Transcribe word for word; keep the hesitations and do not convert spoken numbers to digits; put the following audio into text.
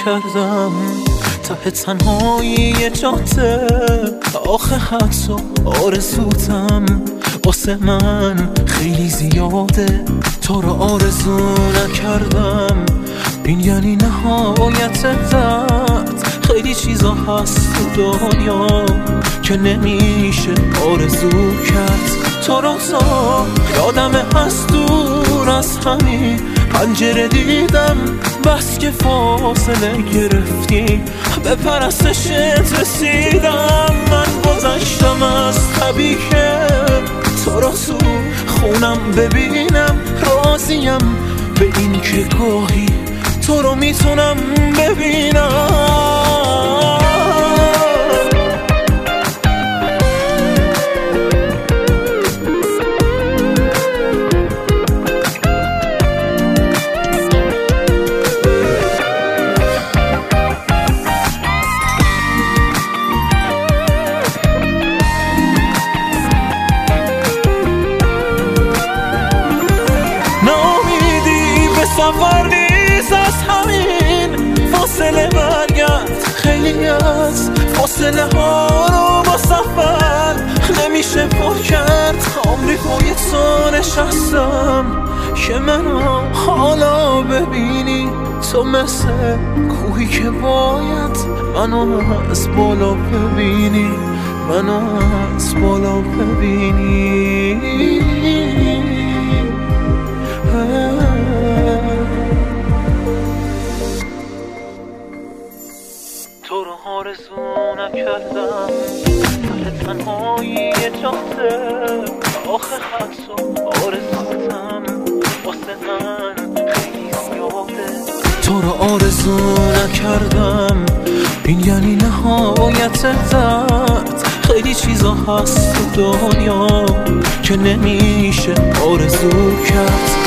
نکردم ته تنهایی جاده، آخه حتی آرزوتم واسه من خیلی زیاده. تو رو آرزو نکردم این یعنی نهایت درد. خیلی چیزا هست تو دنیا که نمیشه آرزو کرد. تو رو تا یادم از دور از همین پنجره دیدم، بس که فاصله گرفتی به پرستشت رسیدم. من گذشتم از طبیعه تو رو تو خونم ببینم، راضیم به این که گاهی تو رو میتونم ببینم. سفر نیست از همین فاصله برگرد، خیلی از فاصله ها رو با سفر نمیشه پر کرد. آمریکای تو نشستم که منو حالا ببینی، تو مثل کوهی که باید منو از بالا ببینی، منو از بالا ببینی. تو رو آرزو نکردم ته تنهایی جاده، آخه حتی آرزوتم واسه من خیلی زیاده. تو رو آرزو نکردم این یعنی نهایت درد. خیلی چیزا هست تو دنیا که نمیشه آرزو کرد.